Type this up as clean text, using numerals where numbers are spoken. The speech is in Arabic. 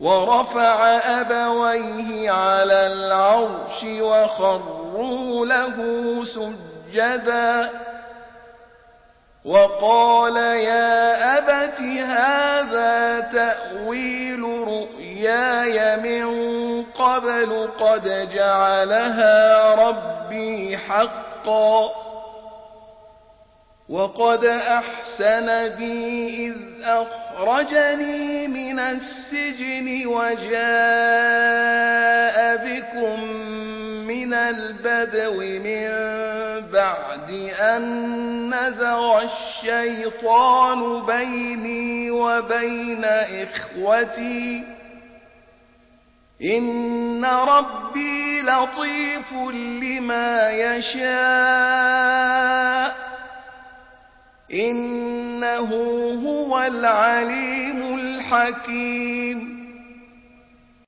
ورفع أبويه على العرش وخروا له سجدا وقال يا أبت هذا تأويل رؤياي من قبل قد جعلها ربي حقا وقد أحسن بي إذ أخرجني من السجن وجاء بكم من البدو من بعد أن نزغ الشيطان بيني وبين إخوتي إن ربي لطيف لما يشاء إنه هو العليم الحكيم